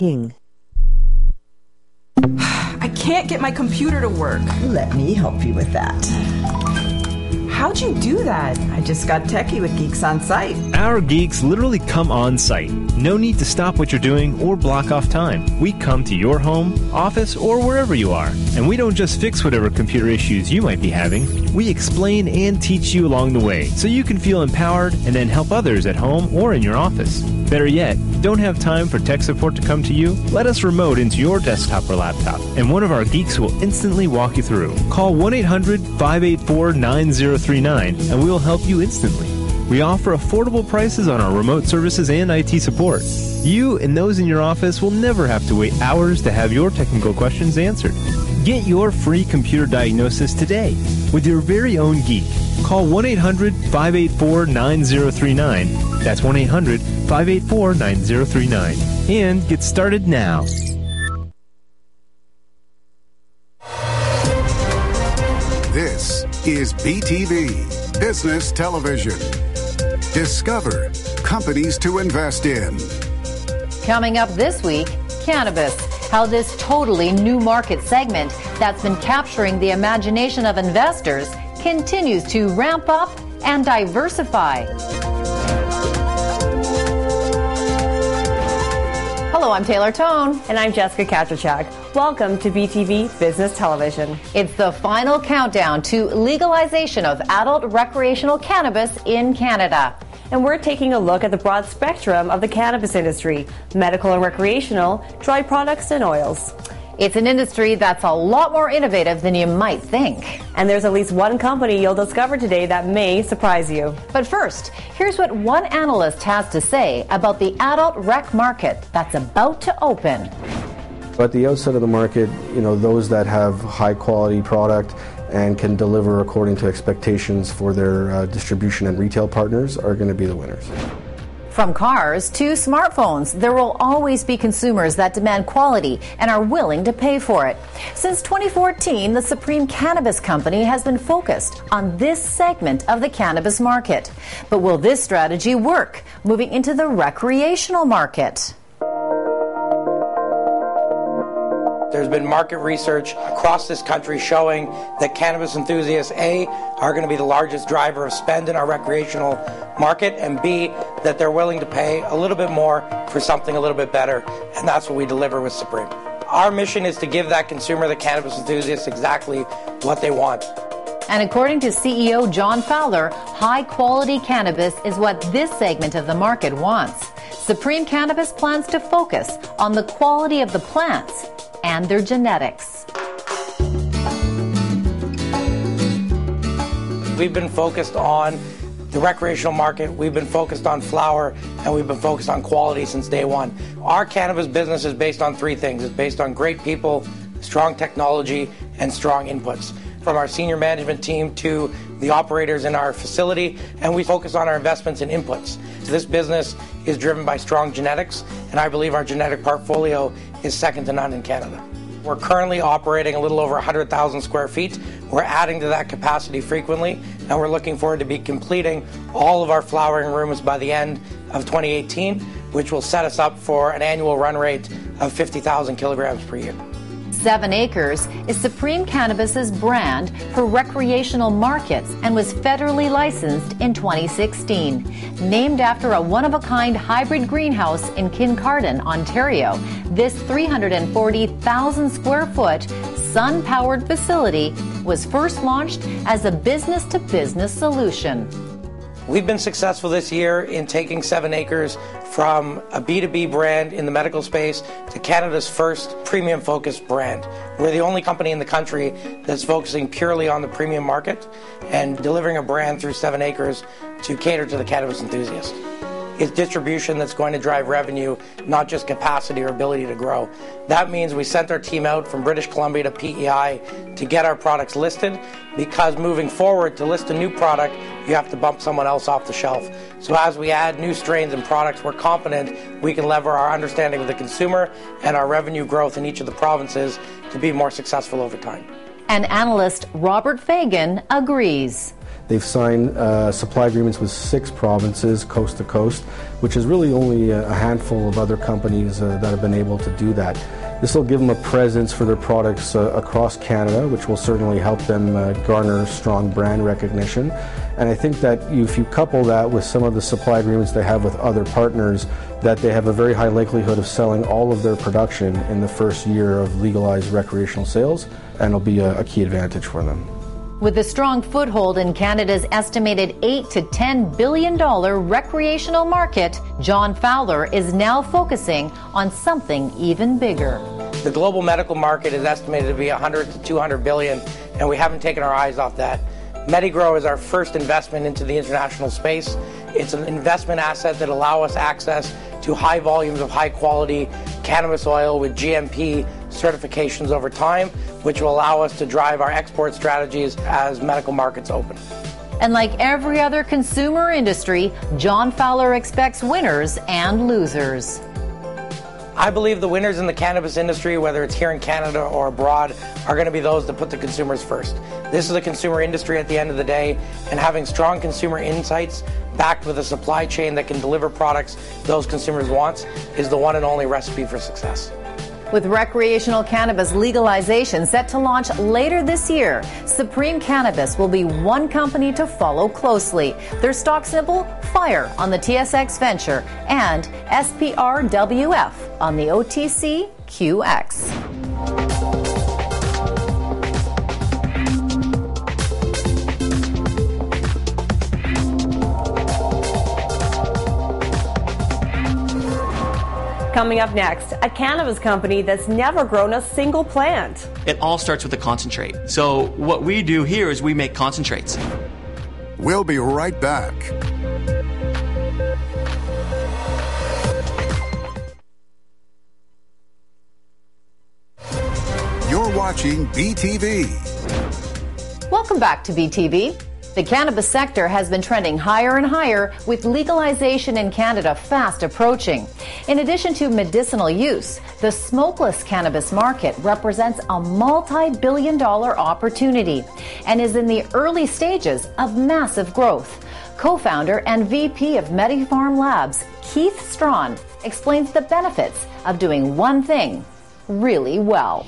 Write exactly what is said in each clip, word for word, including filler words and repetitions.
King. I can't get my computer to work. Let me help you with that. How'd you do that? I just got techie with Geeks on Site. Our geeks literally come on site. No need to stop what you're doing or block off time. We come to your home, office, or wherever you are. And we don't just fix whatever computer issues you might be having. We explain and teach you along the way so you can feel empowered and then help others at home or in your office. Better yet, don't have time for tech support to come to you? Let us remote into your desktop or laptop, and one of our geeks will instantly walk you through. Call one eight hundred, five eight four, nine zero three nine and we will help you instantly. We offer affordable prices on our remote services and I T support. You and those in your office will never have to wait hours to have your technical questions answered. Get your free computer diagnosis today with your very own geek. Call one eight hundred, five eight four, nine zero three nine. That's one eight hundred, five eight four, nine zero three nine. And get started now. This is B T V, Business Television. Discover companies to invest in. Coming up this week, cannabis. How this totally new market segment that's been capturing the imagination of investors continues to ramp up and diversify. Hello, I'm Taylor Tone. And I'm Jessica Katrachak. Welcome to B T V Business Television. It's the final countdown to legalization of adult recreational cannabis in Canada. And we're taking a look at the broad spectrum of the cannabis industry, medical and recreational, dried products and oils. It's an industry that's a lot more innovative than you might think. And there's at least one company you'll discover today that may surprise you. But first, here's what one analyst has to say about the adult rec market that's about to open. At the outset of the market, you know, those that have high quality product and can deliver according to expectations for their uh, distribution and retail partners are going to be the winners. From cars to smartphones, there will always be consumers that demand quality and are willing to pay for it. Since twenty fourteen, the Supreme Cannabis Company has been focused on this segment of the cannabis market. But will this strategy work, moving into the recreational market? There's been market research across this country showing that cannabis enthusiasts, A, are going to be the largest driver of spend in our recreational market, and B, that they're willing to pay a little bit more for something a little bit better, and that's what we deliver with Supreme. Our mission is to give that consumer, the cannabis enthusiast, exactly what they want. And according to C E O John Fowler, high-quality cannabis is what this segment of the market wants. Supreme Cannabis plans to focus on the quality of the plants and their genetics. We've been focused on the recreational market, we've been focused on flower, and we've been focused on quality since day one. Our cannabis business is based on three things. It's based on great people, strong technology, and strong inputs. From our senior management team to the operators in our facility, and we focus on our investments in inputs. So this business is driven by strong genetics, and I believe our genetic portfolio is second to none in Canada. We're currently operating a little over one hundred thousand square feet. We're adding to that capacity frequently, and we're looking forward to be completing all of our flowering rooms by the end of twenty eighteen, which will set us up for an annual run rate of fifty thousand kilograms per year. Seven Acres is Supreme Cannabis's brand for recreational markets and was federally licensed in twenty sixteen. Named after a one-of-a-kind hybrid greenhouse in Kincardine, Ontario, this three hundred forty thousand square foot sun-powered facility was first launched as a business-to-business solution. We've been successful this year in taking Seven Acres from a B two B brand in the medical space to Canada's first premium-focused brand. We're the only company in the country that's focusing purely on the premium market and delivering a brand through Seven Acres to cater to the cannabis enthusiast. It's distribution that's going to drive revenue, not just capacity or ability to grow. That means we sent our team out from British Columbia to P E I to get our products listed, because moving forward, to list a new product, you have to bump someone else off the shelf. So as we add new strains and products, we're confident we can lever our understanding of the consumer and our revenue growth in each of the provinces to be more successful over time. And analyst Robert Fagan agrees. They've signed uh, supply agreements with six provinces, coast to coast, which is really only a handful of other companies uh, that have been able to do that. This will give them a presence for their products uh, across Canada, which will certainly help them uh, garner strong brand recognition. And I think that if you couple that with some of the supply agreements they have with other partners, that they have a very high likelihood of selling all of their production in the first year of legalized recreational sales, and it'll be a, a key advantage for them. With a strong foothold in Canada's estimated eight to ten billion dollars recreational market, John Fowler is now focusing on something even bigger. The global medical market is estimated to be one hundred to two hundred billion dollars, and we haven't taken our eyes off that. MediGrow is our first investment into the international space. It's an investment asset that allows us access to high volumes of high quality cannabis oil with G M P certifications over time, which will allow us to drive our export strategies as medical markets open. And like every other consumer industry, John Fowler expects winners and losers. I believe the winners in the cannabis industry, whether it's here in Canada or abroad, are going to be those that put the consumers first. This is a consumer industry at the end of the day, and having strong consumer insights backed with a supply chain that can deliver products those consumers want is the one and only recipe for success. With recreational cannabis legalization set to launch later this year, Supreme Cannabis will be one company to follow closely. Their stock symbol, FIRE, on the T S X Venture, and S P R W F on the O T C Q X. Coming up next, a cannabis company that's never grown a single plant. It all starts with a concentrate. So what we do here is we make concentrates. We'll be right back. You're watching B T V. Welcome back to B T V. The cannabis sector has been trending higher and higher, with legalization in Canada fast approaching. In addition to medicinal use, the smokeless cannabis market represents a multi-billion dollar opportunity and is in the early stages of massive growth. Co-founder and V P of MediPharm Labs, Keith Strawn, explains the benefits of doing one thing really well.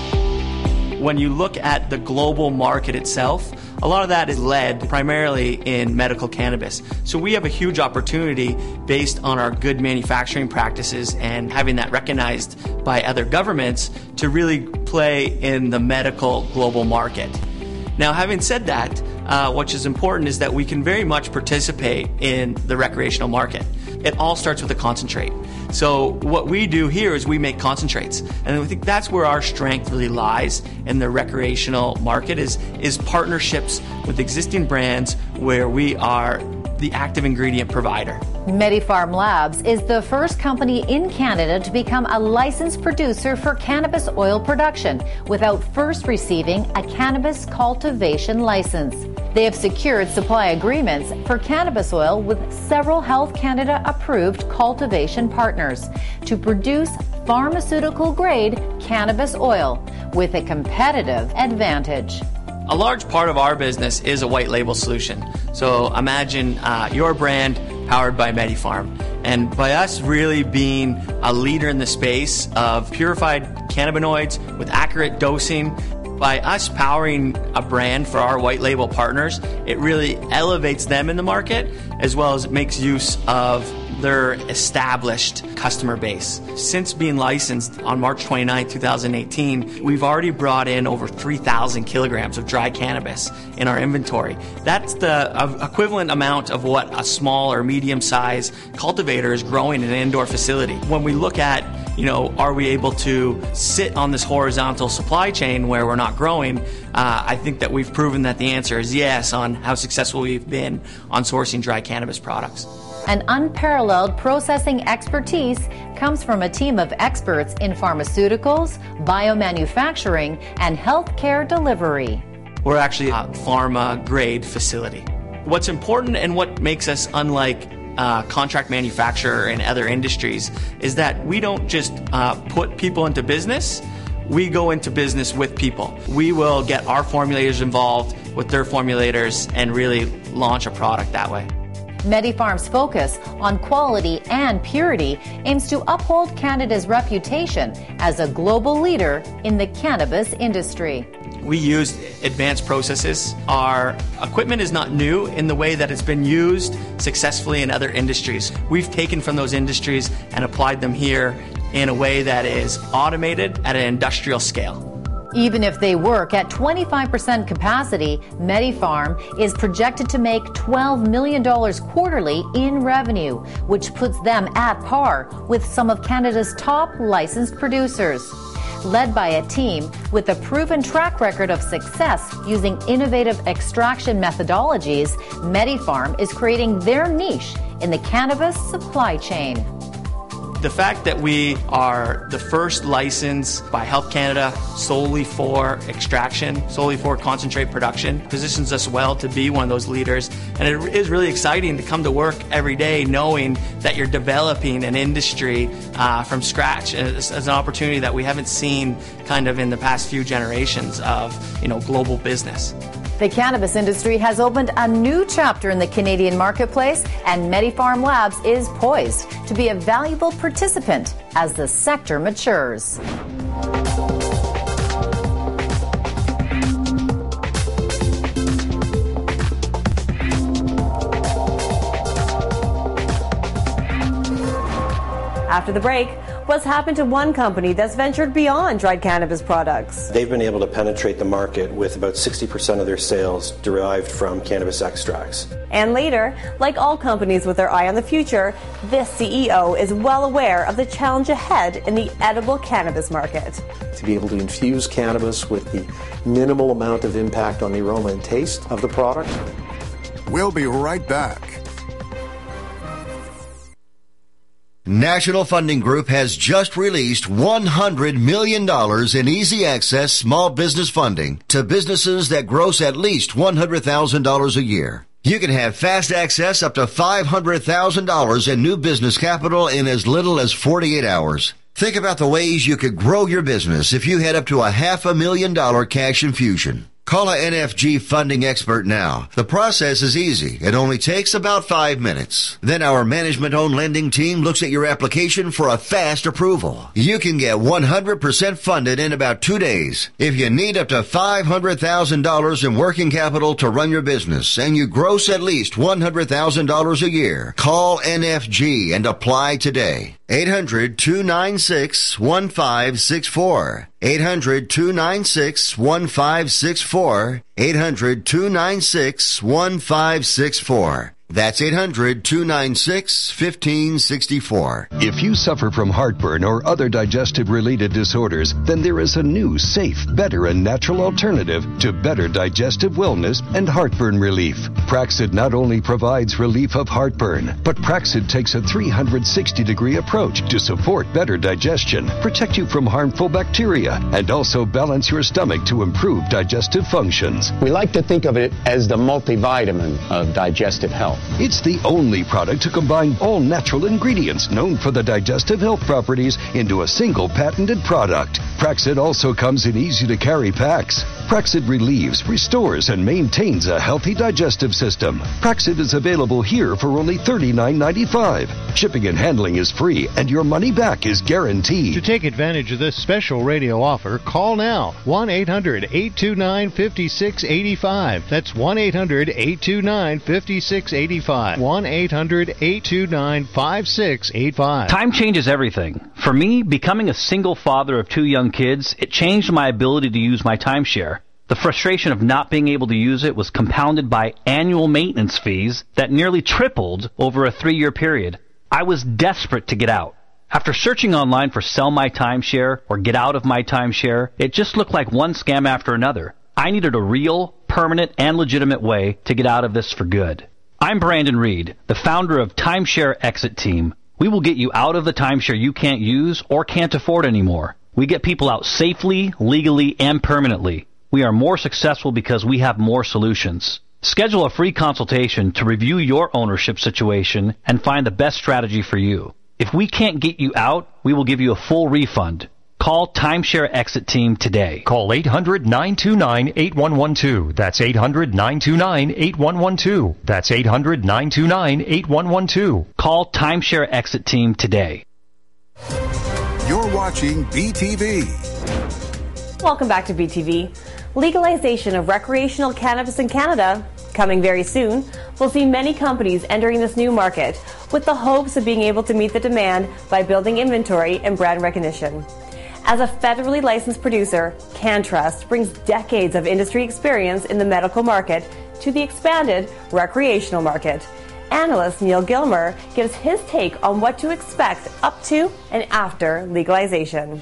When you look at the global market itself, a lot of that is led primarily in medical cannabis. So we have a huge opportunity based on our good manufacturing practices and having that recognized by other governments to really play in the medical global market. Now, having said that, uh, what is important is that we can very much participate in the recreational market. It all starts with a concentrate. So what we do here is we make concentrates, and I think that's where our strength really lies in the recreational market is, is partnerships with existing brands where we are the active ingredient provider. MediPharm Labs is the first company in Canada to become a licensed producer for cannabis oil production without first receiving a cannabis cultivation license. They have secured supply agreements for cannabis oil with several Health Canada approved cultivation partners to produce pharmaceutical-grade cannabis oil with a competitive advantage. A large part of our business is a white label solution. So imagine uh, your brand powered by MediPharm. And by us really being a leader in the space of purified cannabinoids with accurate dosing, by us powering a brand for our white label partners, it really elevates them in the market as well as it makes use of their established customer base. Since being licensed on March twenty-ninth, twenty eighteen, we've already brought in over three thousand kilograms of dry cannabis in our inventory. That's the equivalent amount of what a small or medium-sized cultivator is growing in an indoor facility. When we look at, you know, are we able to sit on this horizontal supply chain where we're not growing? Uh, I think that we've proven that the answer is yes on how successful we've been on sourcing dry cannabis products. An unparalleled processing expertise comes from a team of experts in pharmaceuticals, biomanufacturing, and healthcare delivery. We're actually a pharma-grade facility. What's important and what makes us unlike uh, contract manufacturer and other industries is that we don't just uh, put people into business. We go into business with people. We will get our formulators involved with their formulators and really launch a product that way. MediPharm's focus on quality and purity aims to uphold Canada's reputation as a global leader in the cannabis industry. We use advanced processes. Our equipment is not new in the way that it's been used successfully in other industries. We've taken from those industries and applied them here in a way that is automated at an industrial scale. Even if they work at twenty-five percent capacity, MediPharm is projected to make twelve million dollars quarterly in revenue, which puts them at par with some of Canada's top licensed producers. Led by a team with a proven track record of success using innovative extraction methodologies, MediPharm is creating their niche in the cannabis supply chain. The fact that we are the first license by Health Canada solely for extraction, solely for concentrate production, positions us well to be one of those leaders. And it is really exciting to come to work every day knowing that you're developing an industry uh, from scratch as, as an opportunity that we haven't seen kind of in the past few generations of, you know, global business. The cannabis industry has opened a new chapter in the Canadian marketplace, and MediPharm Labs is poised to be a valuable participant as the sector matures. After the break, what's happened to one company that's ventured beyond dried cannabis products? They've been able to penetrate the market with about sixty percent of their sales derived from cannabis extracts. And later, like all companies with their eye on the future, this C E O is well aware of the challenge ahead in the edible cannabis market. To be able to infuse cannabis with the minimal amount of impact on the aroma and taste of the product. We'll be right back. National Funding Group has just released one hundred million dollars in easy access small business funding to businesses that gross at least one hundred thousand dollars a year. You can have fast access up to five hundred thousand dollars in new business capital in as little as forty-eight hours. Think about the ways you could grow your business if you had up to a half a million dollar cash infusion. Call a N F G funding expert now. The process is easy. It only takes about five minutes. Then our management-owned lending team looks at your application for a fast approval. You can get one hundred percent funded in about two days. If you need up to five hundred thousand dollars in working capital to run your business and you gross at least one hundred thousand dollars a year, call N F G and apply today. eight hundred, two nine six, one five six four. eight hundred, two nine six, one five six four. eight hundred, two nine six, one five six four. That's eight hundred, two nine six, one five six four. If you suffer from heartburn or other digestive-related disorders, then there is a new, safe, better, and natural alternative to better digestive wellness and heartburn relief. Praxid not only provides relief of heartburn, but Praxid takes a three hundred sixty degree approach to support better digestion, protect you from harmful bacteria, and also balance your stomach to improve digestive functions. We like to think of it as the multivitamin of digestive health. It's the only product to combine all natural ingredients known for the digestive health properties into a single patented product. Praxid also comes in easy-to-carry packs. Praxid relieves, restores, and maintains a healthy digestive system. Praxid is available here for only thirty-nine ninety-five. Shipping and handling is free, and your money back is guaranteed. To take advantage of this special radio offer, call now. one eight hundred, eight two nine, five six eight five. That's one eight hundred, eight two nine, five six eight five. one eight hundred, eight two nine, five six eight five. Time changes everything. For me, becoming a single father of two young kids, it changed my ability to use my timeshare. The frustration of not being able to use it was compounded by annual maintenance fees that nearly tripled over a three-year period. I was desperate to get out. After searching online for Sell My Timeshare or Get Out of My Timeshare, it just looked like one scam after another. I needed a real, permanent, and legitimate way to get out of this for good. I'm Brandon Reed, the founder of Timeshare Exit Team. We will get you out of the timeshare you can't use or can't afford anymore. We get people out safely, legally, and permanently. We are more successful because we have more solutions. Schedule a free consultation to review your ownership situation and find the best strategy for you. If we can't get you out, we will give you a full refund. Call Timeshare Exit Team today. Call eight hundred, nine two nine, eight one one two. That's eight hundred, nine two nine, eight one one two. That's eight hundred, nine two nine, eight one one two. Call Timeshare Exit Team today. You're watching B T V. Welcome back to B T V. Legalization of recreational cannabis in Canada, coming very soon, will see many companies entering this new market with the hopes of being able to meet the demand by building inventory and brand recognition. As a federally licensed producer, CanTrust brings decades of industry experience in the medical market to the expanded recreational market. Analyst Neil Gilmer gives his take on what to expect up to and after legalization.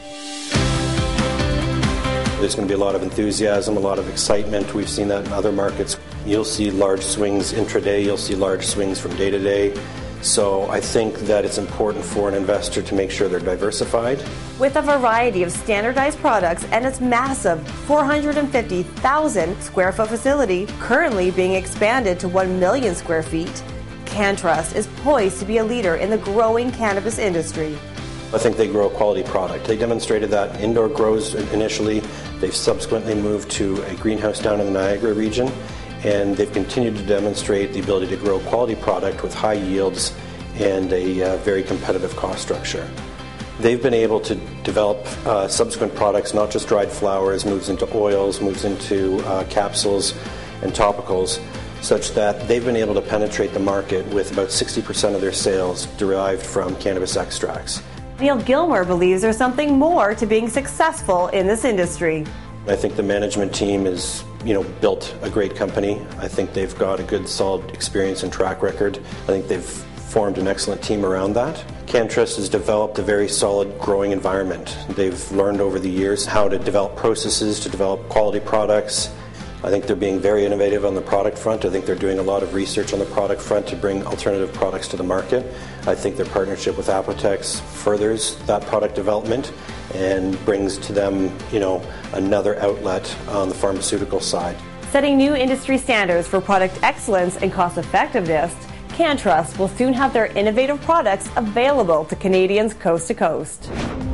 There's going to be a lot of enthusiasm, a lot of excitement. We've seen that in other markets. You'll see large swings intraday, you'll see large swings from day to day. So I think that it's important for an investor to make sure they're diversified. With a variety of standardized products and its massive four hundred fifty thousand square foot facility currently being expanded to one million square feet, CanTrust is poised to be a leader in the growing cannabis industry. I think they grow a quality product. They demonstrated that in indoor grows initially. They've subsequently moved to a greenhouse down in the Niagara region, and they've continued to demonstrate the ability to grow quality product with high yields and a uh, very competitive cost structure. They've been able to develop uh, subsequent products, not just dried flowers, moves into oils, moves into uh, capsules and topicals, such that they've been able to penetrate the market with about sixty percent of their sales derived from cannabis extracts. Neil Gilmer believes there's something more to being successful in this industry. I think the management team has, you know, built a great company. I think they've got a good, solid experience and track record. I think they've formed an excellent team around that. CanTrust has developed a very solid growing environment. They've learned over the years how to develop processes, to develop quality products. I think they're being very innovative on the product front. I think they're doing a lot of research on the product front to bring alternative products to the market. I think their partnership with Apotex furthers that product development and brings to them, you know, another outlet on the pharmaceutical side. Setting new industry standards for product excellence and cost effectiveness, CanTrust will soon have their innovative products available to Canadians coast to coast.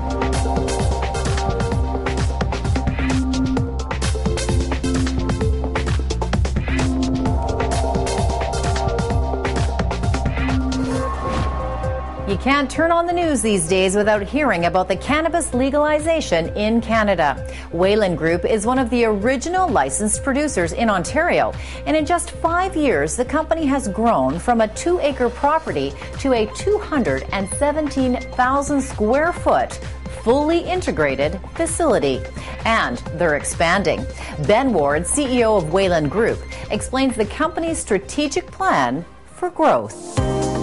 You can't turn on the news these days without hearing about the cannabis legalization in Canada. Wayland Group is one of the original licensed producers in Ontario, and in just five years, the company has grown from a two-acre property to a two hundred seventeen thousand square foot fully integrated facility. And they're expanding. Ben Ward, C E O of Wayland Group, explains the company's strategic plan for growth.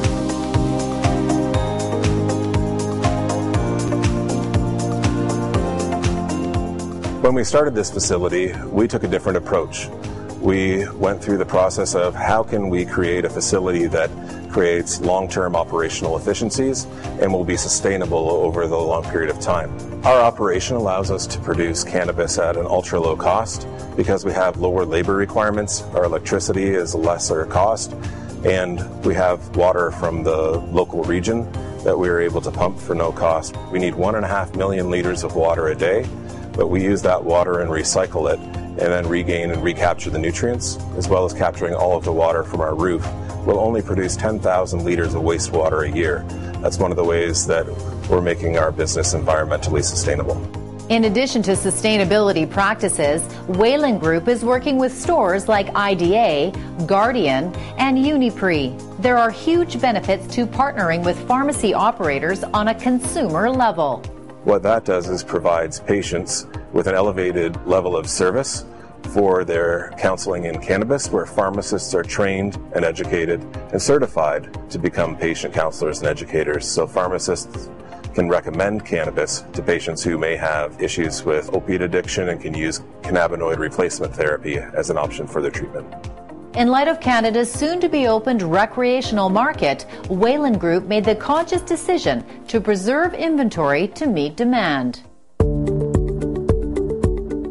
When we started this facility, we took a different approach. We went through the process of how can we create a facility that creates long-term operational efficiencies and will be sustainable over the long period of time. Our operation allows us to produce cannabis at an ultra-low cost because we have lower labor requirements, our electricity is lesser cost, and we have water from the local region that we are able to pump for no cost. We need one and a half million liters of water a day, but we use that water and recycle it and then regain and recapture the nutrients, as well as capturing all of the water from our roof. We'll only produce ten thousand liters of wastewater a year. That's one of the ways that we're making our business environmentally sustainable. In addition to sustainability practices, Wayland Group is working with stores like I D A, Guardian, and Uniprix. There are huge benefits to partnering with pharmacy operators on a consumer level. What that does is provides patients with an elevated level of service for their counseling in cannabis, where pharmacists are trained and educated and certified to become patient counselors and educators. So pharmacists can recommend cannabis to patients who may have issues with opiate addiction and can use cannabinoid replacement therapy as an option for their treatment. In light of Canada's soon-to-be-opened recreational market, Wayland Group made the conscious decision to preserve inventory to meet demand.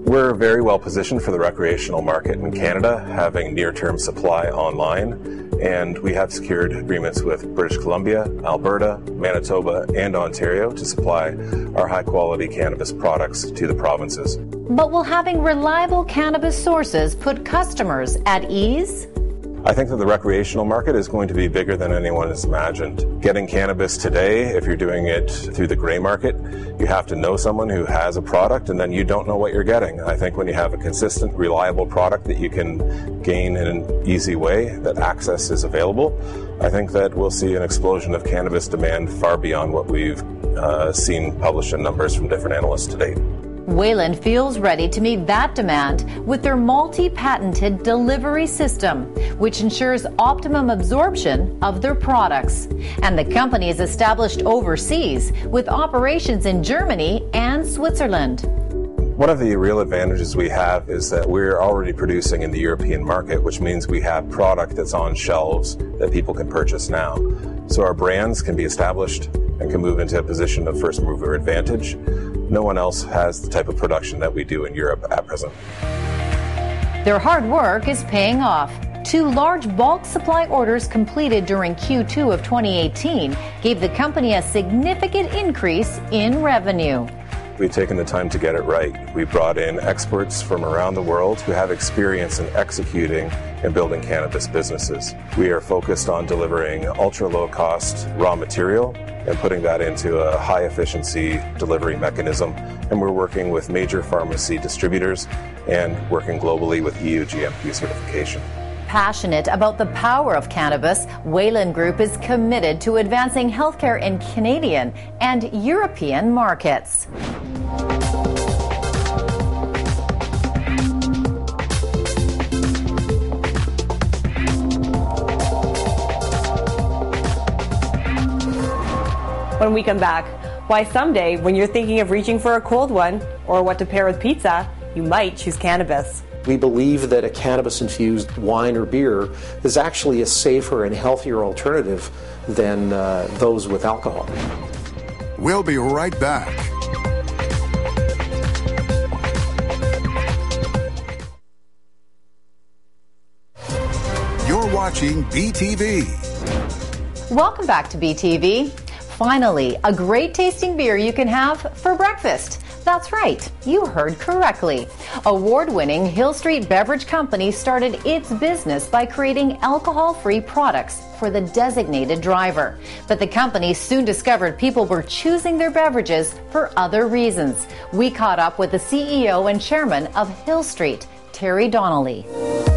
We're very well positioned for the recreational market in Canada, having near-term supply online, and we have secured agreements with British Columbia, Alberta, Manitoba, and Ontario to supply our high-quality cannabis products to the provinces. But will having reliable cannabis sources put customers at ease? I think that the recreational market is going to be bigger than anyone has imagined. Getting cannabis today, if you're doing it through the gray market, you have to know someone who has a product, and then you don't know what you're getting. I think when you have a consistent, reliable product that you can gain in an easy way, that access is available, I think that we'll see an explosion of cannabis demand far beyond what we've uh, seen published in numbers from different analysts to date. Wayland feels ready to meet that demand with their multi-patented delivery system, which ensures optimum absorption of their products. And the company is established overseas with operations in Germany and Switzerland. One of the real advantages we have is that we're already producing in the European market, which means we have product that's on shelves that people can purchase now. So our brands can be established and can move into a position of first mover advantage. No one else has the type of production that we do in Europe at present. Their hard work is paying off. Two large bulk supply orders completed during Q two of twenty eighteen gave the company a significant increase in revenue. We've taken the time to get it right. We brought in experts from around the world who have experience in executing and building cannabis businesses. We are focused on delivering ultra-low-cost raw material and putting that into a high-efficiency delivery mechanism. And we're working with major pharmacy distributors and working globally with E U G M P certification. Passionate about the power of cannabis, Wayland Group is committed to advancing healthcare in Canadian and European markets. When we come back, why someday when you're thinking of reaching for a cold one or what to pair with pizza, you might choose cannabis. We believe that a cannabis-infused wine or beer is actually a safer and healthier alternative than uh, those with alcohol. We'll be right back. You're watching B T V. Welcome back to B T V. Finally, a great tasting beer you can have for breakfast. That's right, you heard correctly. Award-winning Hill Street Beverage Company started its business by creating alcohol-free products for the designated driver. But the company soon discovered people were choosing their beverages for other reasons. We caught up with the C E O and chairman of Hill Street, Terry Donnelly.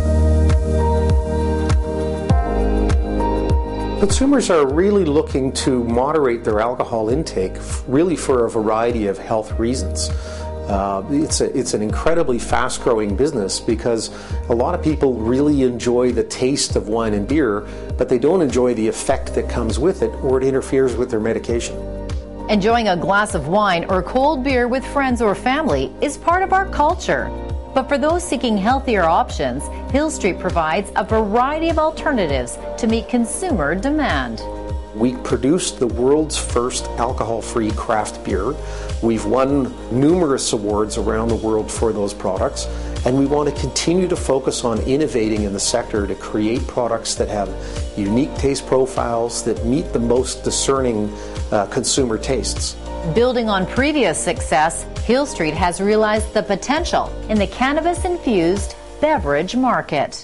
Consumers are really looking to moderate their alcohol intake, really for a variety of health reasons. Uh, it's, a, it's an incredibly fast-growing business because a lot of people really enjoy the taste of wine and beer, but they don't enjoy the effect that comes with it, or it interferes with their medication. Enjoying a glass of wine or cold beer with friends or family is part of our culture. But for those seeking healthier options, Hill Street provides a variety of alternatives to meet consumer demand. We produced the world's first alcohol-free craft beer. We've won numerous awards around the world for those products, and we want to continue to focus on innovating in the sector to create products that have unique taste profiles that meet the most discerning uh, consumer tastes. Building on previous success, Hill Street has realized the potential in the cannabis-infused beverage market.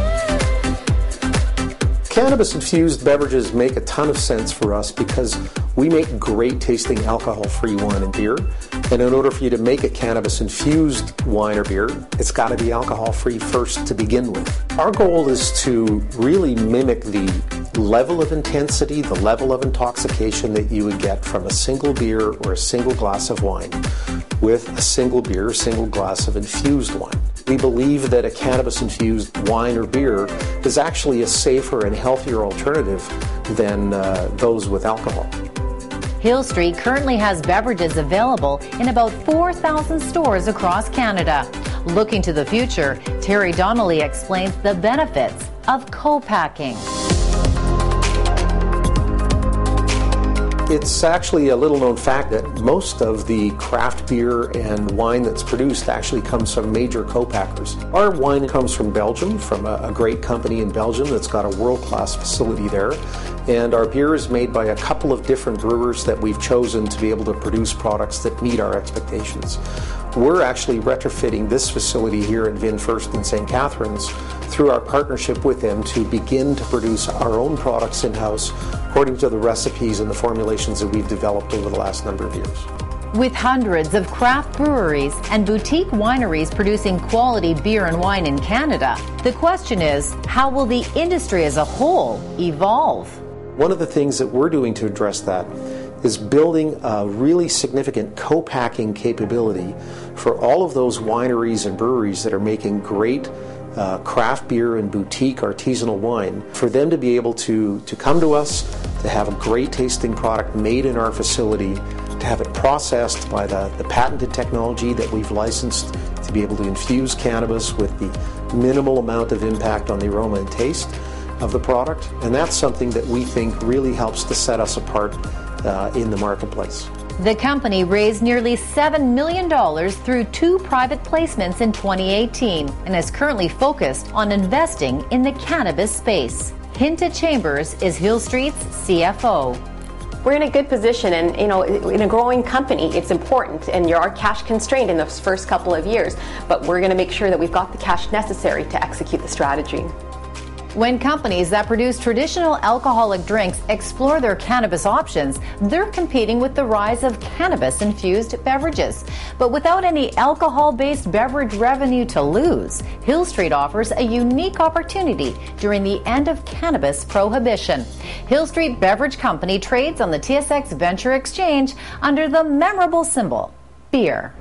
Cannabis-infused beverages make a ton of sense for us because we make great tasting alcohol-free wine and beer. And in order for you to make a cannabis-infused wine or beer, it's got to be alcohol-free first to begin with. Our goal is to really mimic the level of intensity, the level of intoxication that you would get from a single beer or a single glass of wine with a single beer, a single glass of infused wine. We believe that a cannabis-infused wine or beer is actually a safer and healthier alternative than uh, those with alcohol. Hill Street currently has beverages available in about four thousand stores across Canada. Looking to the future, Terry Donnelly explains the benefits of co-packing. It's actually a little known fact that most of the craft beer and wine that's produced actually comes from major co-packers. Our wine comes from Belgium, from a, a great company in Belgium that's got a world-class facility there. And our beer is made by a couple of different brewers that we've chosen to be able to produce products that meet our expectations. We're actually retrofitting this facility here at VinFirst in Saint Catharines through our partnership with them to begin to produce our own products in-house according to the recipes and the formulations that we've developed over the last number of years. With hundreds of craft breweries and boutique wineries producing quality beer and wine in Canada, the question is, how will the industry as a whole evolve? One of the things that we're doing to address that is building a really significant co-packing capability for all of those wineries and breweries that are making great uh, craft beer and boutique artisanal wine, for them to be able to, to come to us, to have a great tasting product made in our facility, to have it processed by the, the patented technology that we've licensed to be able to infuse cannabis with the minimal amount of impact on the aroma and taste of the product. And that's something that we think really helps to set us apart uh, in the marketplace. The company raised nearly seven million dollars through two private placements in twenty eighteen and is currently focused on investing in the cannabis space. Hinta Chambers is Hill Street's C F O. We're in a good position, and you know, in a growing company, it's important, and you are cash constrained in those first couple of years, but we're going to make sure that we've got the cash necessary to execute the strategy. When companies that produce traditional alcoholic drinks explore their cannabis options, they're competing with the rise of cannabis-infused beverages. But without any alcohol-based beverage revenue to lose, Hill Street offers a unique opportunity during the end of cannabis prohibition. Hill Street Beverage Company trades on the T S X Venture Exchange under the memorable symbol, beer.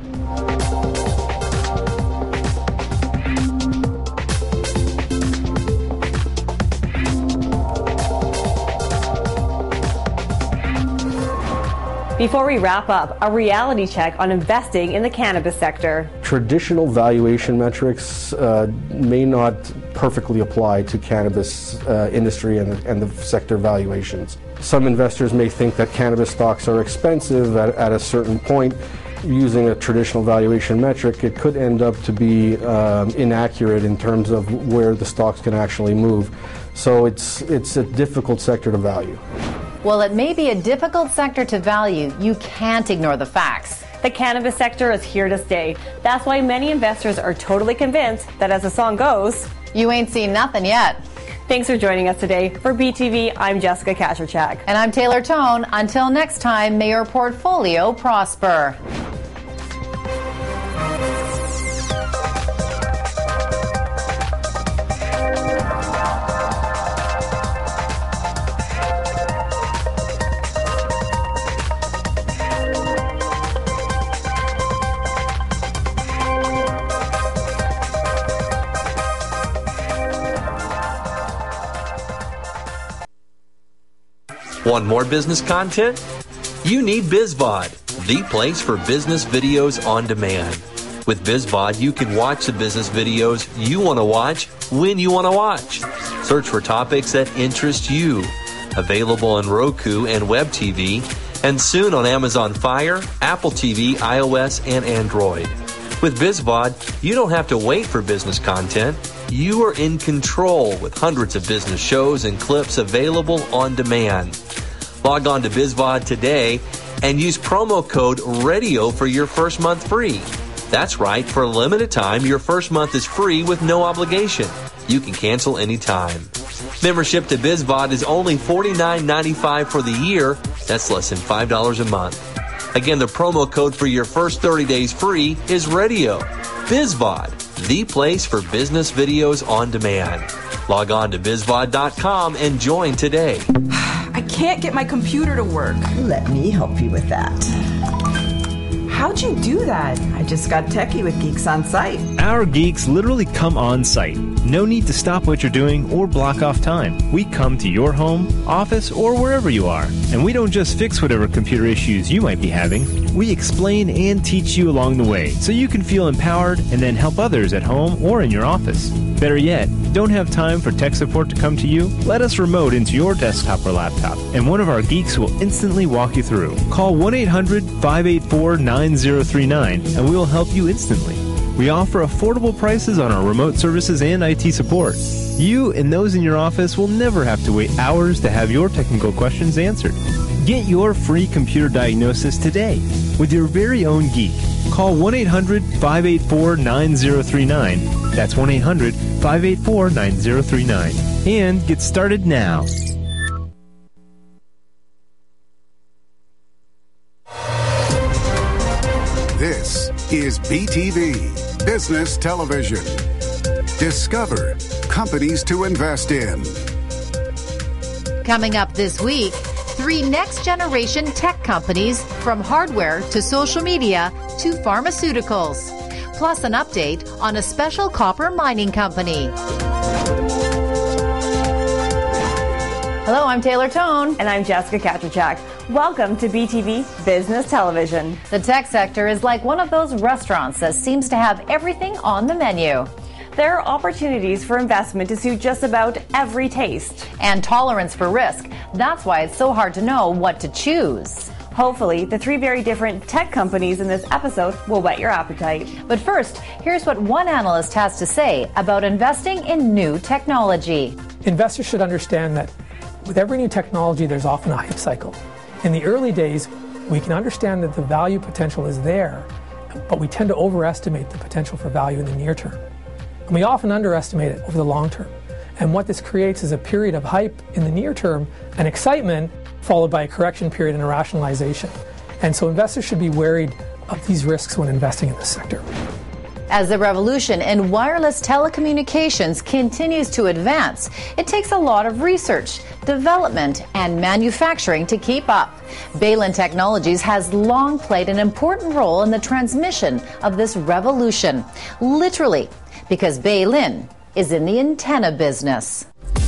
Before we wrap up, a reality check on investing in the cannabis sector. Traditional valuation metrics uh, may not perfectly apply to cannabis uh, industry and the, and the sector valuations. Some investors may think that cannabis stocks are expensive at, at a certain point. Using a traditional valuation metric, it could end up to be um, inaccurate in terms of where the stocks can actually move. So it's it's a difficult sector to value. While it may be a difficult sector to value, you can't ignore the facts. The cannabis sector is here to stay. That's why many investors are totally convinced that, as the song goes, you ain't seen nothing yet. Thanks for joining us today. For B T V, I'm Jessica Kasherchak. And I'm Taylor Tone. Until next time, may your portfolio prosper. Want more business content? You need BizVod, the place for business videos on demand. With BizVod, you can watch the business videos you want to watch when you want to watch. Search for topics that interest you. Available on Roku and Web T V, and soon on Amazon Fire, Apple T V, iOS, and Android. With BizVod, you don't have to wait for business content. You are in control with hundreds of business shows and clips available on demand. Log on to BizVod today and use promo code RADIO for your first month free. That's right, for a limited time, your first month is free with no obligation. You can cancel anytime. Membership to BizVod is only forty-nine ninety-five for the year. That's less than five dollars a month. Again, the promo code for your first thirty days free is RADIO. BizVod, the place for business videos on demand. Log on to bizvod dot com and join today. I can't get my computer to work. Let me help you with that. How'd you do that? I just got techie with Geeks on Site. Our geeks literally come on site. No need to stop what you're doing or block off time. We come to your home, office, or wherever you are. And we don't just fix whatever computer issues you might be having. We explain and teach you along the way so you can feel empowered and then help others at home or in your office. Better yet, don't have time for tech support to come to you? Let us remote into your desktop or laptop, and one of our geeks will instantly walk you through. Call one eight hundred, five eight four, nine zero three nine and we will help you instantly. We offer affordable prices on our remote services and I T support. You and those in your office will never have to wait hours to have your technical questions answered. Get your free computer diagnosis today with your very own geek. Call one eight hundred, five eight four, nine zero three nine. That's one eight hundred, five eight four, nine zero three nine. And get started now. This is B T V, Business Television. Discover companies to invest in. Coming up this week, three next-generation tech companies from hardware to social media to pharmaceuticals. Plus an update on a special copper mining company. Hello, I'm Taylor Tone. And I'm Jessica Katrachak. Welcome to B T V Business Television. The tech sector is like one of those restaurants that seems to have everything on the menu. There are opportunities for investment to suit just about every taste. And tolerance for risk. That's why it's so hard to know what to choose. Hopefully, the three very different tech companies in this episode will whet your appetite. But first, here's what one analyst has to say about investing in new technology. Investors should understand that with every new technology, there's often a hype cycle. In the early days, we can understand that the value potential is there, but we tend to overestimate the potential for value in the near term. And we often underestimate it over the long term. And what this creates is a period of hype in the near term and excitement, followed by a correction period and a rationalization. And so investors should be worried of these risks when investing in this sector. As the revolution in wireless telecommunications continues to advance, it takes a lot of research, development, and manufacturing to keep up. Baylin Technologies has long played an important role in the transmission of this revolution. Literally, because Baylin is in the antenna business.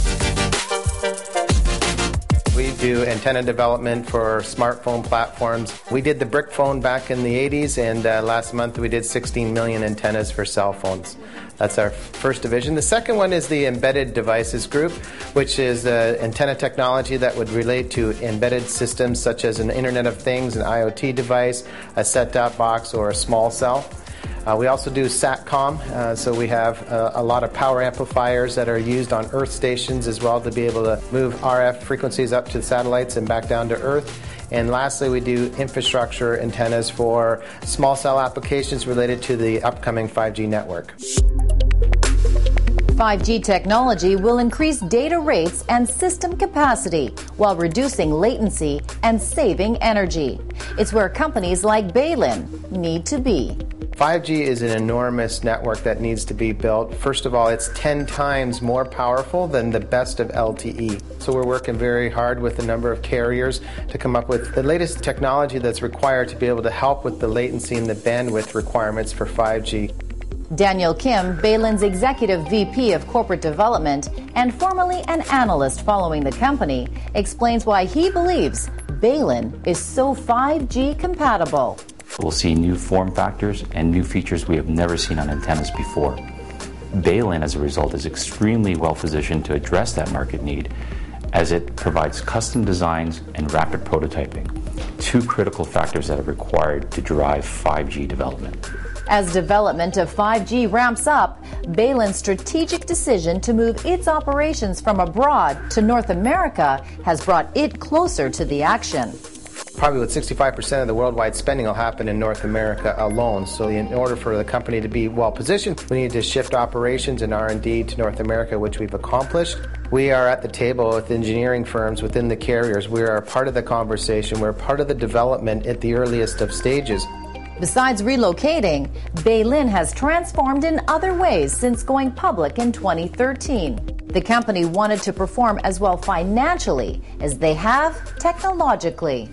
We do antenna development for smartphone platforms. We did the brick phone back in the eighties, and uh, last month we did sixteen million antennas for cell phones. That's our first division. The second one is the embedded devices group, which is uh, antenna technology that would relate to embedded systems such as an Internet of Things, an IoT device, a set-top box, or a small cell. Uh, we also do SATCOM, uh, so we have uh, a lot of power amplifiers that are used on Earth stations as well to be able to move R F frequencies up to satellites and back down to Earth. And lastly, we do infrastructure antennas for small cell applications related to the upcoming five G network. five G technology will increase data rates and system capacity while reducing latency and saving energy. It's where companies like Baylin need to be. five G is an enormous network that needs to be built. First of all, it's ten times more powerful than the best of L T E. So we're working very hard with a number of carriers to come up with the latest technology that's required to be able to help with the latency and the bandwidth requirements for five G. Daniel Kim, Baylin's Executive V P of Corporate Development and formerly an analyst following the company, explains why he believes Baylin is so five G compatible. We'll see new form factors and new features we have never seen on antennas before. Baylin, as a result, is extremely well positioned to address that market need as it provides custom designs and rapid prototyping, two critical factors that are required to drive five G development. As development of five G ramps up, Baylin's strategic decision to move its operations from abroad to North America has brought it closer to the action. Probably with sixty-five percent of the worldwide spending will happen in North America alone. So in order for the company to be well positioned, we need to shift operations and R and D to North America, which we've accomplished. We are at the table with engineering firms within the carriers. We are a part of the conversation. We're part of the development at the earliest of stages. Besides relocating, Baylin has transformed in other ways since going public in twenty thirteen. The company wanted to perform as well financially as they have technologically.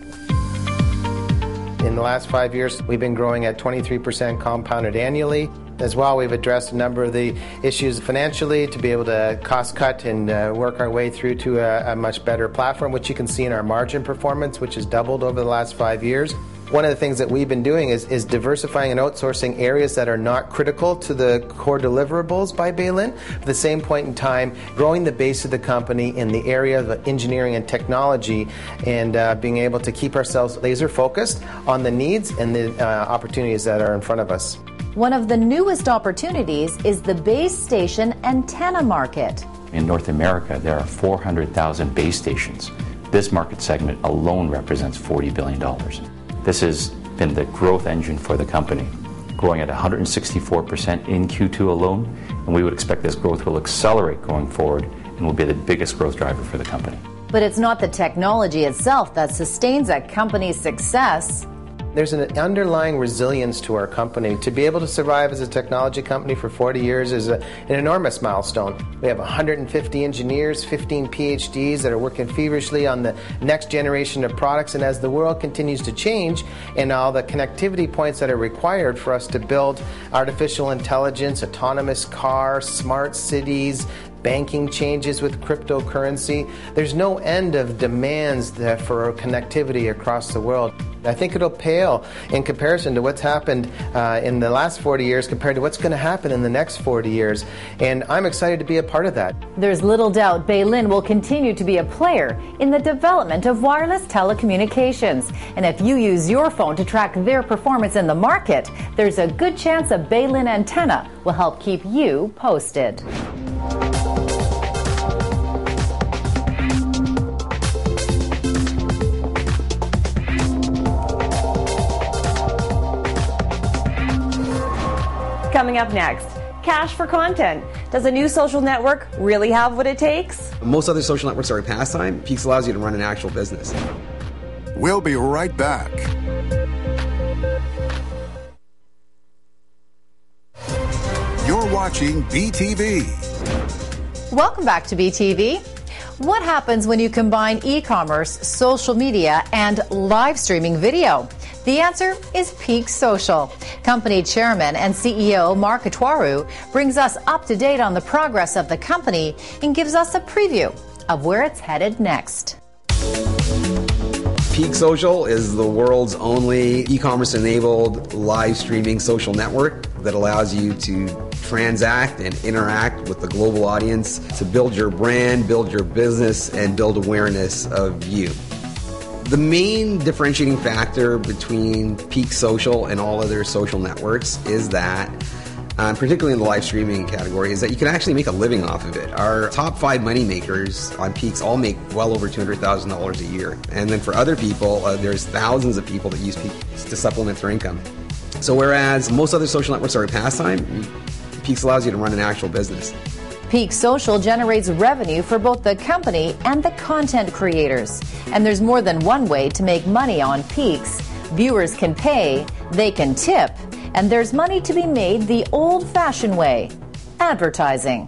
In the last five years, we've been growing at twenty-three percent compounded annually. As well, we've addressed a number of the issues financially to be able to cost cut and uh, work our way through to a, a much better platform, which you can see in our margin performance, which has doubled over the last five years. One of the things that we've been doing is, is diversifying and outsourcing areas that are not critical to the core deliverables by Baylin. At the same point in time, growing the base of the company in the area of engineering and technology, and uh, being able to keep ourselves laser focused on the needs and the uh, opportunities that are in front of us. One of the newest opportunities is the base station antenna market. In North America, there are four hundred thousand base stations. This market segment alone represents forty billion dollars. This has been the growth engine for the company, growing at one hundred sixty-four percent in Q two alone, and we would expect this growth will accelerate going forward and will be the biggest growth driver for the company. But it's not the technology itself that sustains a company's success. There's an underlying resilience to our company. To be able to survive as a technology company for forty years is a, an enormous milestone. We have one hundred fifty engineers, fifteen P H Ds that are working feverishly on the next generation of products, and as the world continues to change and all the connectivity points that are required for us to build artificial intelligence, autonomous cars, smart cities, banking changes with cryptocurrency, there's no end of demands that for connectivity across the world. I think it'll pale in comparison to what's happened uh, in the last forty years compared to what's going to happen in the next forty years. And I'm excited to be a part of that. There's little doubt Baylin will continue to be a player in the development of wireless telecommunications. And if you use your phone to track their performance in the market, there's a good chance a Baylin antenna will help keep you posted. Coming up next, cash for content. Does a new social network really have what it takes? Most other social networks are a pastime. Peaks allows you to run an actual business. We'll be right back. You're watching B T V. Welcome back to B T V. What happens when you combine e-commerce, social media, and live streaming video? The answer is Peak Social. Company chairman and C E O Mark Atwaru brings us up to date on the progress of the company and gives us a preview of where it's headed next. Peak Social is the world's only e-commerce enabled live streaming social network that allows you to transact and interact with the global audience to build your brand, build your business, and build awareness of you. The main differentiating factor between Peak Social and all other social networks is that, um, particularly in the live streaming category, is that you can actually make a living off of it. Our top five money makers on Peaks all make well over two hundred thousand dollars a year. And then for other people, uh, there's thousands of people that use Peaks to supplement their income. So whereas most other social networks are a pastime, Peaks allows you to run an actual business. Peak Social generates revenue for both the company and the content creators. And there's more than one way to make money on Peaks. Viewers can pay, they can tip, and there's money to be made the old-fashioned way, advertising.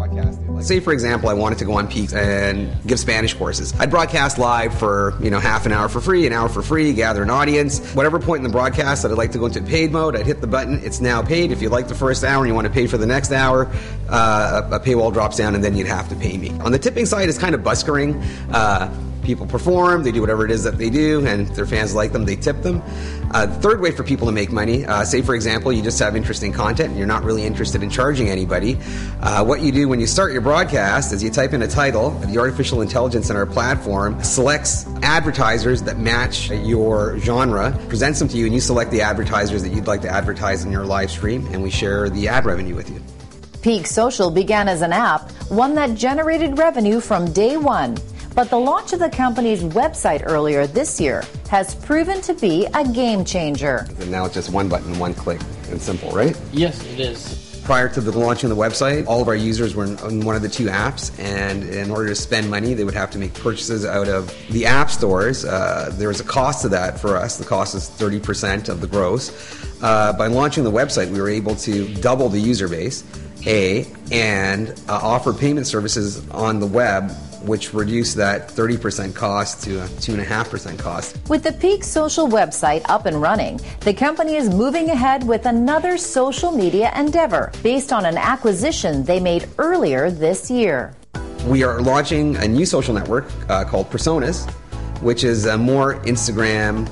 Say, for example, I wanted to go on Peaks and give Spanish courses. I'd broadcast live for, you know, half an hour for free, an hour for free, gather an audience. Whatever point in the broadcast that I'd like to go into paid mode, I'd hit the button. It's now paid. If you like the first hour and you want to pay for the next hour, uh, a paywall drops down and then you'd have to pay me. On the tipping side, it's kind of buskering. Uh, people perform, they do whatever it is that they do, and if their fans like them, they tip them. Uh, the third way for people to make money, uh, say for example, you just have interesting content and you're not really interested in charging anybody. Uh, what you do when you start your broadcast is you type in a title, the artificial intelligence in our platform selects advertisers that match your genre, presents them to you, and you select the advertisers that you'd like to advertise in your live stream, and we share the ad revenue with you. Peak Social began as an app, one that generated revenue from day one. But the launch of the company's website earlier this year has proven to be a game changer. And now it's just one button, one click, and simple, right? Yes, it is. Prior to the launching of the website, all of our users were in one of the two apps, and in order to spend money, they would have to make purchases out of the app stores. Uh, there was a cost to that for us. The cost is thirty percent of the gross. Uh, by launching the website, we were able to double the user base, A, and uh, offer payment services on the web, which reduced that thirty percent cost to a two point five percent cost. With the Peak Social website up and running, the company is moving ahead with another social media endeavor based on an acquisition they made earlier this year. We are launching a new social network uh, called Personas, which is a more Instagram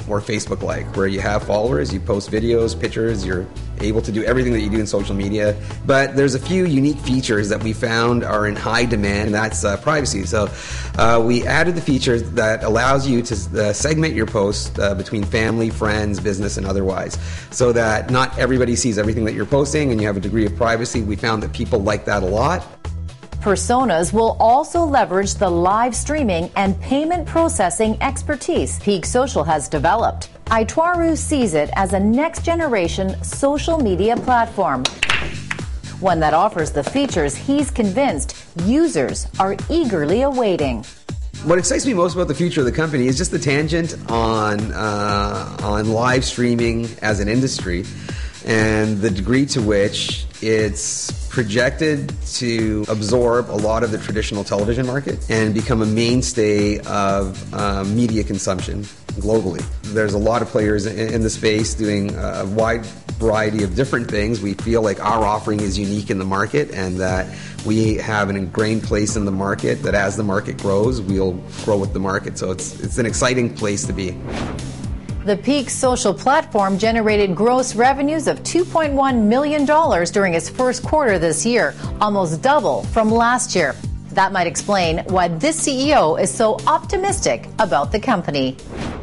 or Facebook-like, where you have followers, you post videos, pictures, you're able to do everything that you do in social media. But there's a few unique features that we found are in high demand, and that's uh, privacy. So uh, we added the feature that allows you to uh, segment your posts uh, between family, friends, business, and otherwise, so that not everybody sees everything that you're posting and you have a degree of privacy. We found that people like that a lot. Personas will also leverage the live streaming and payment processing expertise Peak Social has developed. Itwaru sees it as a next-generation social media platform, one that offers the features he's convinced users are eagerly awaiting. What excites me most about the future of the company is just the tangent on uh, on live streaming as an industry, and the degree to which it's projected to absorb a lot of the traditional television market and become a mainstay of uh, media consumption globally. There's a lot of players in, in the space doing a wide variety of different things. We feel like our offering is unique in the market and that we have an ingrained place in the market that as the market grows, we'll grow with the market. So it's it's an exciting place to be. The Peak Social platform generated gross revenues of two point one million dollars during its first quarter this year, almost double from last year. That might explain why this C E O is so optimistic about the company.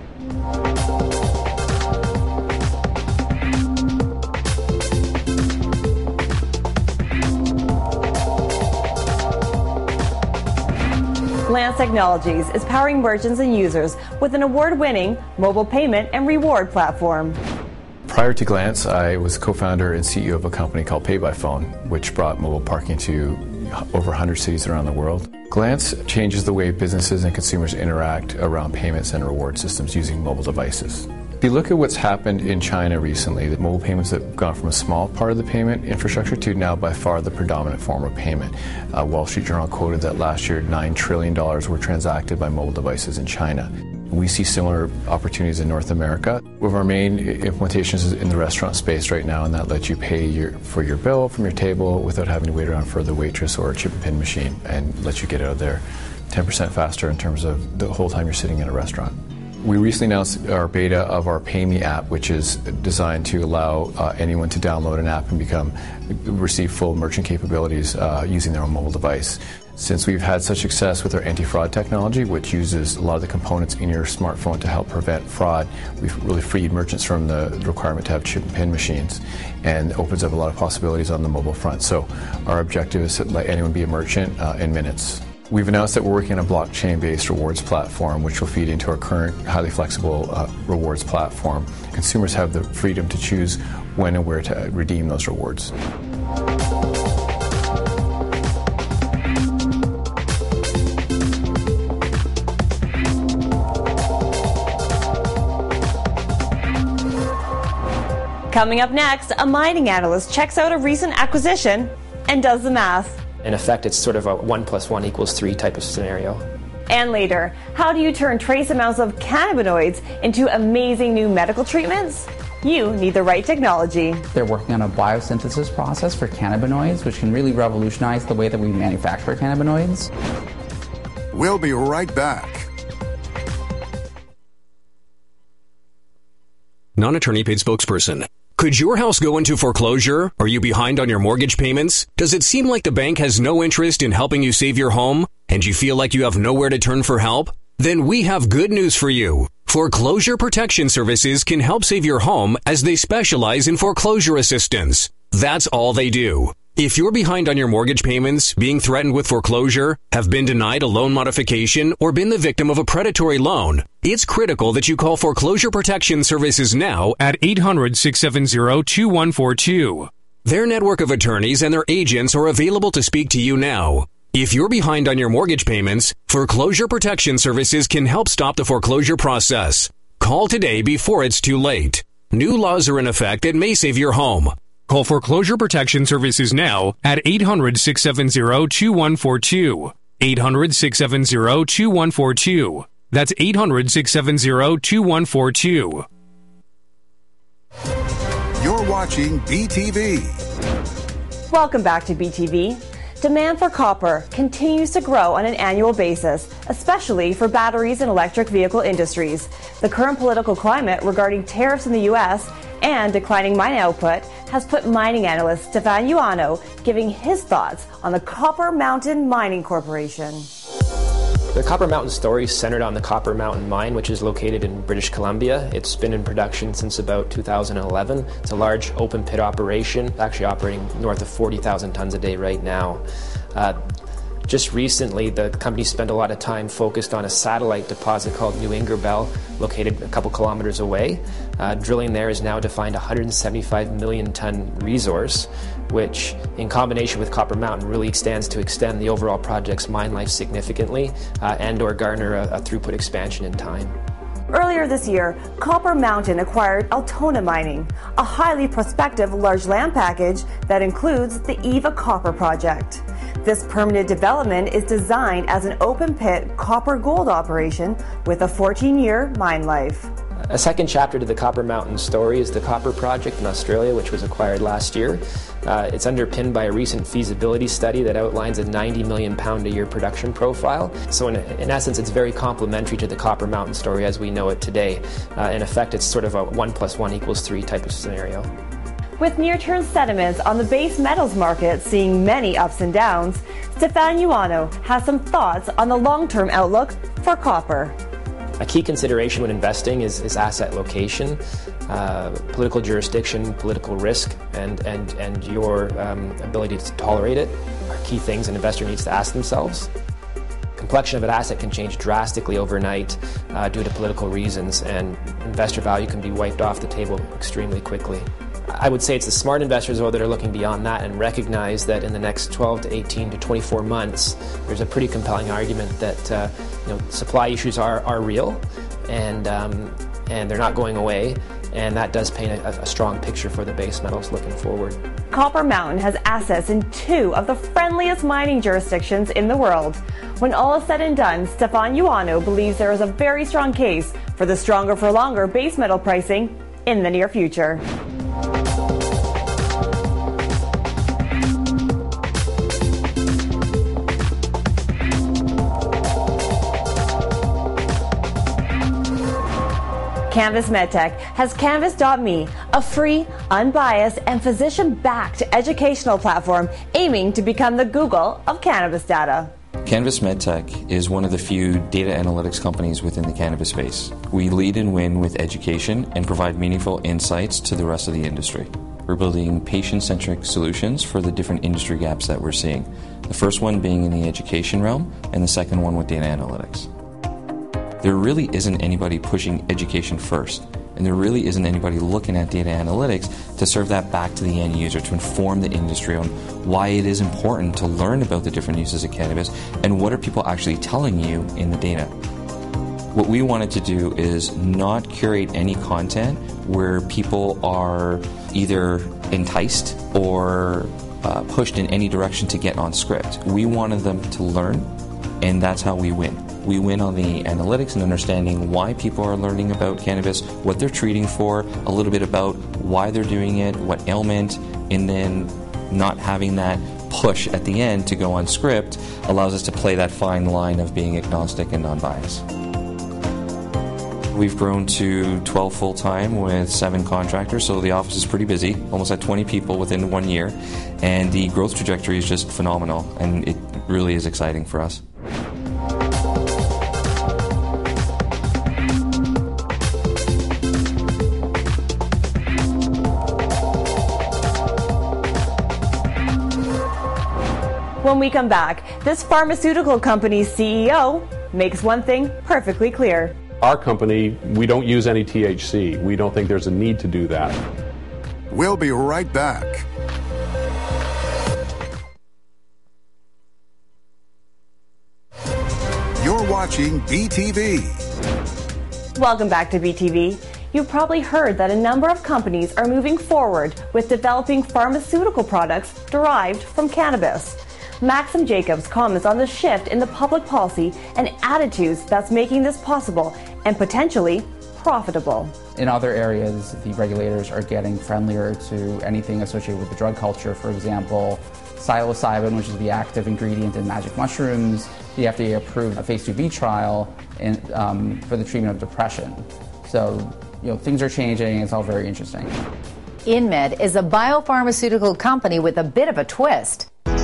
Glance Technologies is powering merchants and users with an award-winning mobile payment and reward platform. Prior to Glance, I was co-founder and C E O of a company called PayByPhone, which brought mobile parking to over one hundred cities around the world. Glance changes the way businesses and consumers interact around payments and reward systems using mobile devices. If you look at what's happened in China recently, the mobile payments have gone from a small part of the payment infrastructure to now by far the predominant form of payment. Uh, Wall Street Journal quoted that last year nine trillion dollars were transacted by mobile devices in China. We see similar opportunities in North America. One of our main implementations is in the restaurant space right now, and that lets you pay your, for your bill from your table without having to wait around for the waitress or a chip and pin machine, and lets you get out of there ten percent faster in terms of the whole time you're sitting in a restaurant. We recently announced our beta of our PayMe app, which is designed to allow uh, anyone to download an app and become receive full merchant capabilities uh, using their own mobile device. Since we've had such success with our anti-fraud technology, which uses a lot of the components in your smartphone to help prevent fraud, we've really freed merchants from the requirement to have chip and pin machines, and opens up a lot of possibilities on the mobile front. So our objective is to let anyone be a merchant uh, in minutes. We've announced that we're working on a blockchain-based rewards platform, which will feed into our current highly flexible uh, rewards platform. Consumers have the freedom to choose when and where to redeem those rewards. Coming up next, a mining analyst checks out a recent acquisition and does the math. In effect, it's sort of a one plus one equals three type of scenario. And later, how do you turn trace amounts of cannabinoids into amazing new medical treatments? You need the right technology. They're working on a biosynthesis process for cannabinoids, which can really revolutionize the way that we manufacture cannabinoids. We'll be right back. Non-attorney paid spokesperson. Could your house go into foreclosure? Are you behind on your mortgage payments? Does it seem like the bank has no interest in helping you save your home? And you feel like you have nowhere to turn for help? Then we have good news for you. Foreclosure Protection Services can help save your home as they specialize in foreclosure assistance. That's all they do. If you're behind on your mortgage payments, being threatened with foreclosure, have been denied a loan modification, or been the victim of a predatory loan, it's critical that you call Foreclosure Protection Services now at eight hundred, six seven zero, two one four two. Their network of attorneys and their agents are available to speak to you now. If you're behind on your mortgage payments, Foreclosure Protection Services can help stop the foreclosure process. Call today before it's too late. New laws are in effect that may save your home. Call Foreclosure Protection Services now at eight hundred, six seven zero, two one four two. eight hundred, six seven zero, two one four two. That's eight hundred, six seven zero, two one four two. You're watching B T V. Welcome back to B T V. Demand for copper continues to grow on an annual basis, especially for batteries and electric vehicle industries. The current political climate regarding tariffs in the U S and declining mine output has put mining analyst Stefan Ioannou giving his thoughts on the Copper Mountain Mining Corporation. The Copper Mountain story is centered on the Copper Mountain Mine, which is located in British Columbia. It's been in production since about two thousand eleven. It's a large open pit operation, actually operating north of forty thousand tons a day right now. Uh, just recently, the company spent a lot of time focused on a satellite deposit called New Ingerbelle, located a couple kilometers away. Uh, drilling there has now defined a one hundred seventy-five million ton resource, which in combination with Copper Mountain really stands to extend the overall project's mine life significantly uh, and or garner a, a throughput expansion in time. Earlier this year, Copper Mountain acquired Altona Mining, a highly prospective large land package that includes the Eva Copper Project. This permanent development is designed as an open-pit copper-gold operation with a fourteen-year mine life. A second chapter to the Copper Mountain story is the Copper Project in Australia, which was acquired last year. Uh, it's underpinned by a recent feasibility study that outlines a ninety million pound a year production profile. So in, in essence, it's very complementary to the Copper Mountain story as we know it today. Uh, in effect, it's sort of a one plus one equals three type of scenario. With near-term sentiments on the base metals market seeing many ups and downs, Stefan Ioannou has some thoughts on the long-term outlook for copper. A key consideration when investing is, is asset location, uh, political jurisdiction, political risk, and, and, and your um, ability to tolerate it are key things an investor needs to ask themselves. Complexion of an asset can change drastically overnight uh, due to political reasons, and investor value can be wiped off the table extremely quickly. I would say it's the smart investors though that are looking beyond that and recognize that in the next twelve to eighteen to twenty-four months, there's a pretty compelling argument that uh, you know supply issues are, are real, and um, and they're not going away, and that does paint a, a strong picture for the base metals looking forward. Copper Mountain has assets in two of the friendliest mining jurisdictions in the world. When all is said and done, Stefan Ioannou believes there is a very strong case for the stronger for longer base metal pricing in the near future. Canvas MedTech has Canvas dot me, a free, unbiased, and physician-backed educational platform aiming to become the Google of cannabis data. Canvas MedTech is one of the few data analytics companies within the cannabis space. We lead and win with education and provide meaningful insights to the rest of the industry. We're building patient-centric solutions for the different industry gaps that we're seeing. The first one being in the education realm, and the second one with data analytics. There really isn't anybody pushing education first, and there really isn't anybody looking at data analytics to serve that back to the end user, to inform the industry on why it is important to learn about the different uses of cannabis and what are people actually telling you in the data. What we wanted to do is not curate any content where people are either enticed or uh, pushed in any direction to get on script. We wanted them to learn, and that's how we win. We win on the analytics and understanding why people are learning about cannabis, what they're treating for, a little bit about why they're doing it, what ailment, and then not having that push at the end to go on script allows us to play that fine line of being agnostic and non-biased. We've grown to twelve full-time with seven contractors, so the office is pretty busy, almost at twenty people within one year, and the growth trajectory is just phenomenal, and it really is exciting for us. When we come back, this pharmaceutical company's C E O makes one thing perfectly clear. Our company, we don't use any T H C. We don't think there's a need to do that. We'll be right back. You're watching B T V. Welcome back to B T V. You've probably heard that a number of companies are moving forward with developing pharmaceutical products derived from cannabis. Maxim Jacobs comments on the shift in the public policy and attitudes that's making this possible and potentially profitable. In other areas, the regulators are getting friendlier to anything associated with the drug culture. For example, psilocybin, which is the active ingredient in magic mushrooms, the F D A approved a phase two B trial in, um, for the treatment of depression. So, you know, things are changing. It's all very interesting. InMed is a biopharmaceutical company with a bit of a twist.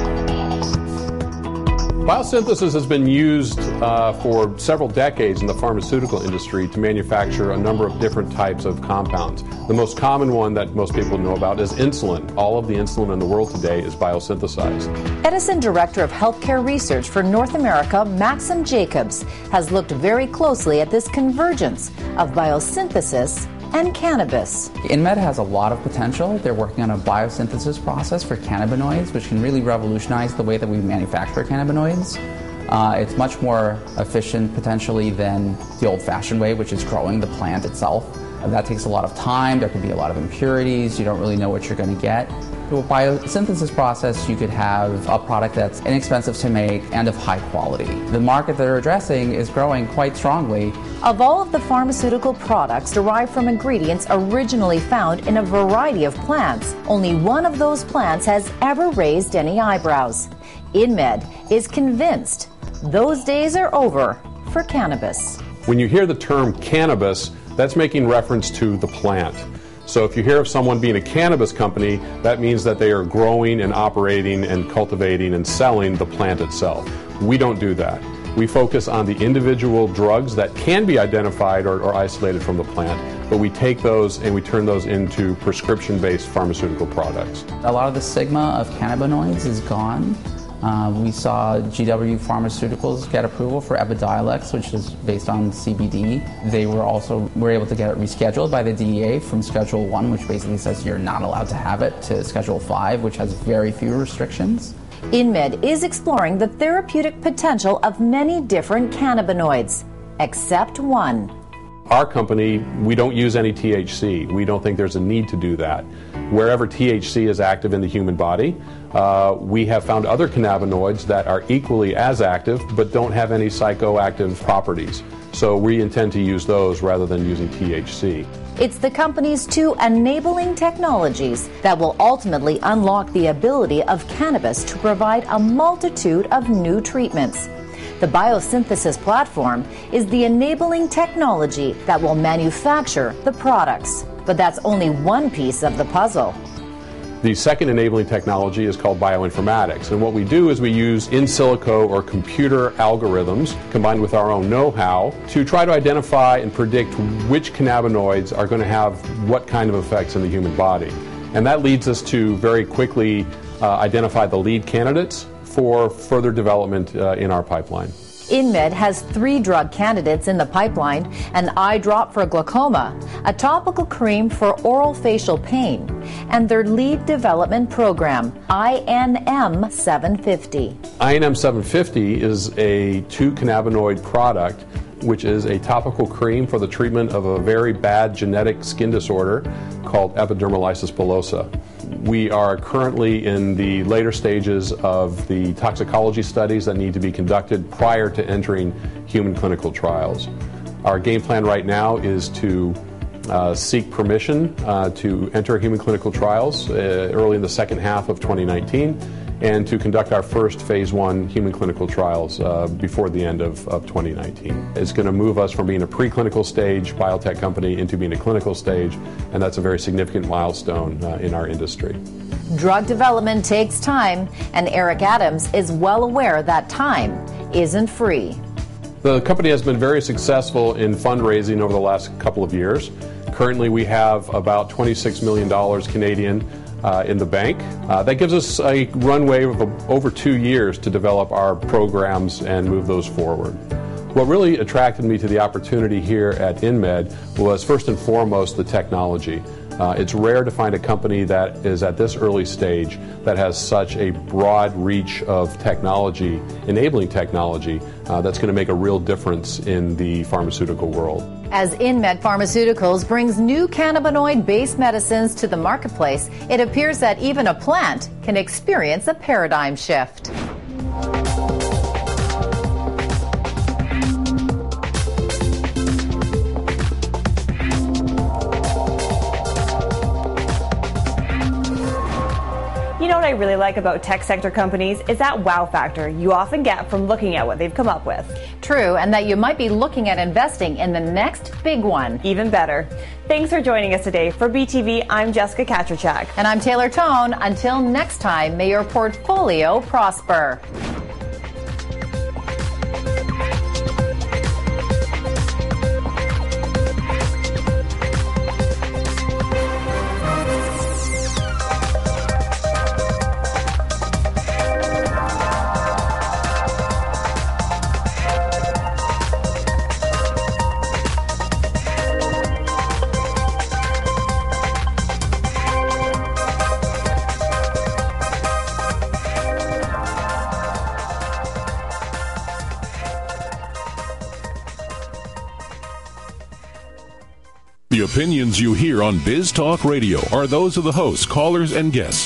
Biosynthesis has been used uh, for several decades in the pharmaceutical industry to manufacture a number of different types of compounds. The most common one that most people know about is insulin. All of the insulin in the world today is biosynthesized. Edison Director of Healthcare Research for North America, Maxim Jacobs, has looked very closely at this convergence of biosynthesis and cannabis. InMed has a lot of potential. They're working on a biosynthesis process for cannabinoids, which can really revolutionize the way that we manufacture cannabinoids. Uh, it's much more efficient potentially than the old-fashioned way, which is growing the plant itself. And that takes a lot of time. There could be a lot of impurities. You don't really know what you're going to get. Through a biosynthesis process, you could have a product that's inexpensive to make and of high quality. The market they're addressing is growing quite strongly. Of all of the pharmaceutical products derived from ingredients originally found in a variety of plants, only one of those plants has ever raised any eyebrows. InMed is convinced those days are over for cannabis. When you hear the term cannabis, that's making reference to the plant. So if you hear of someone being a cannabis company, that means that they are growing and operating and cultivating and selling the plant itself. We don't do that. We focus on the individual drugs that can be identified or, or isolated from the plant, but we take those and we turn those into prescription-based pharmaceutical products. A lot of the stigma of cannabinoids is gone. Uh, we saw G W Pharmaceuticals get approval for Epidiolex, which is based on C B D. They were also were able to get it rescheduled by the D E A from Schedule one, which basically says you're not allowed to have it, to Schedule five, which has very few restrictions. InMed is exploring the therapeutic potential of many different cannabinoids, except one. Our company, we don't use any T H C. We don't think there's a need to do that. Wherever T H C is active in the human body, uh, we have found other cannabinoids that are equally as active but don't have any psychoactive properties. So we intend to use those rather than using T H C. It's the company's two enabling technologies that will ultimately unlock the ability of cannabis to provide a multitude of new treatments. The biosynthesis platform is the enabling technology that will manufacture the products. But that's only one piece of the puzzle. The second enabling technology is called bioinformatics. And what we do is we use in silico or computer algorithms combined with our own know-how to try to identify and predict which cannabinoids are going to have what kind of effects in the human body. And that leads us to very quickly uh, identify the lead candidates for further development uh, in our pipeline. InMed has three drug candidates in the pipeline: an eye drop for glaucoma, a topical cream for oral facial pain, and their lead development program, I N M seven fifty. I N M seven fifty is a two cannabinoid product which is a topical cream for the treatment of a very bad genetic skin disorder called epidermolysis bullosa. We are currently in the later stages of the toxicology studies that need to be conducted prior to entering human clinical trials. Our game plan right now is to uh, seek permission uh, to enter human clinical trials uh, early in the second half of twenty nineteen and to conduct our first phase one human clinical trials uh, before the end of, of twenty nineteen. It's going to move us from being a preclinical stage biotech company into being a clinical stage, and that's a very significant milestone uh, in our industry. Drug development takes time, and Eric Adams is well aware that time isn't free. The company has been very successful in fundraising over the last couple of years. Currently, we have about twenty-six million dollars Canadian Uh, in the bank. Uh, that gives us a runway of over two years to develop our programs and move those forward. What really attracted me to the opportunity here at InMed was first and foremost the technology. Uh, it's rare to find a company that is at this early stage that has such a broad reach of technology, enabling technology, uh, that's going to make a real difference in the pharmaceutical world. As InMed Pharmaceuticals brings new cannabinoid-based medicines to the marketplace, it appears that even a plant can experience a paradigm shift. You know what I really like about tech sector companies is that wow factor you often get from looking at what they've come up with. True, and that you might be looking at investing in the next big one. Even better. Thanks for joining us today. For B T V, I'm Jessica Katrachak. And I'm Taylor Tone. Until next time, may your portfolio prosper. The opinions you hear on Biz Talk Radio are those of the hosts, callers, and guests